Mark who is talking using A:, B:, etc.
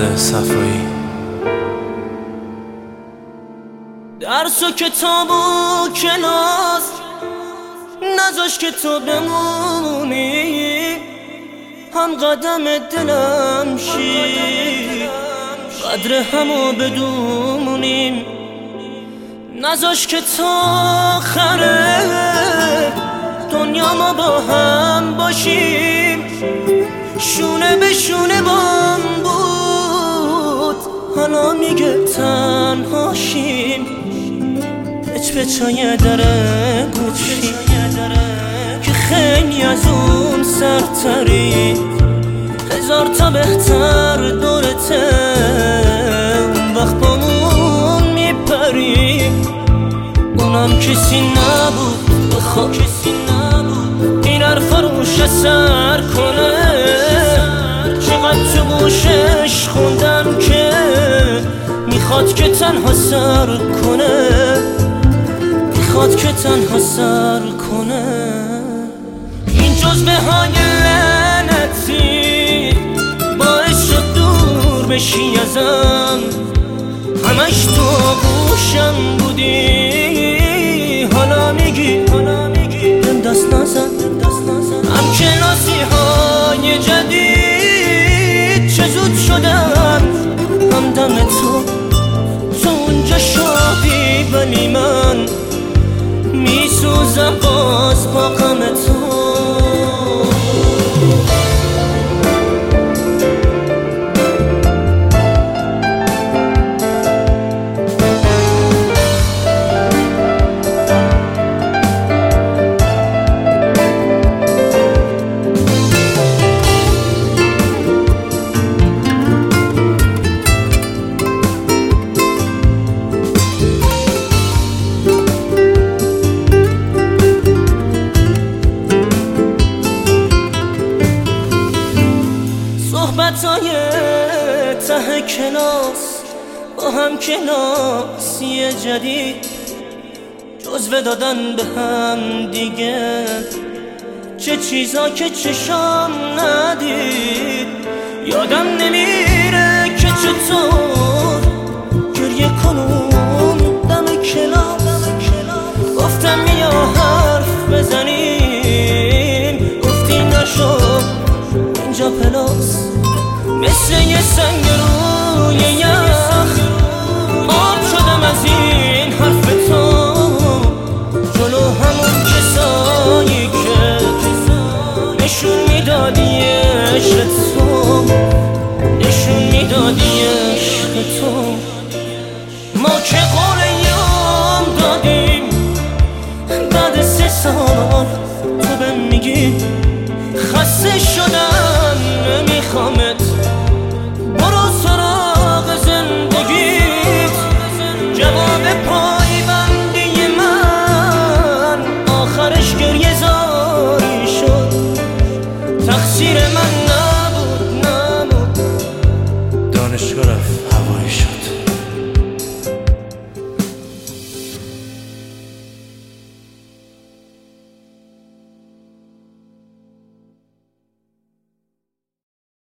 A: فرزاد صفایی.
B: درس و کتاب و کلاس نذاش که تو بمونی، هم قدم دلم شی قدر همو بدونیم. نذاش که تا آخره دنیا ما با هم باشیم. شونه به شونه بام بود، حالا میگه تنهاشیم. پچای در گوشی که خیلی از اون سرتری، هزار تا بهتر دورته وقت بامون میپری. اونم کسی نبود بخواد این حرفا روش اثر کنه. چقدر تو گوشش خوندم که میخواد که تنها سر کنه، میخواد که تنها سر کنه. این جزبه های لعنتی باعث شد دور بشی ازم، همش تو گوشم بودی. حالا میگی بهم دست نزن. هم کلاسی های جدید چه زود شدن، هم دم تو اونجا شادی، ولی من میسوزم باز با غم تو. صحبتای ته کلاس با هم کلاسی جدید، جزوه دادن به هم دیگه چه چیزا که چشام ندید. یادم نمیره که چطور گریه کنون دم کلاس. گفتم یا حرف بزنیم، گفتی نشد اینجا پلاس. مثل یه سنگ روی یخ آب شدم از این حرف تو. جلو همون کسایی که نشون میدادی عشق تو، نشون میدادی عشق تو. ما که قول یام دادیم، بعد 3 سال تو بهم میگی خسته شدم نمیخوامت، برو سراغ زندگیت. جواب پایبندی من آخرش گریه زاری شد، تقصیر من نبود.
A: دانشگاه رفت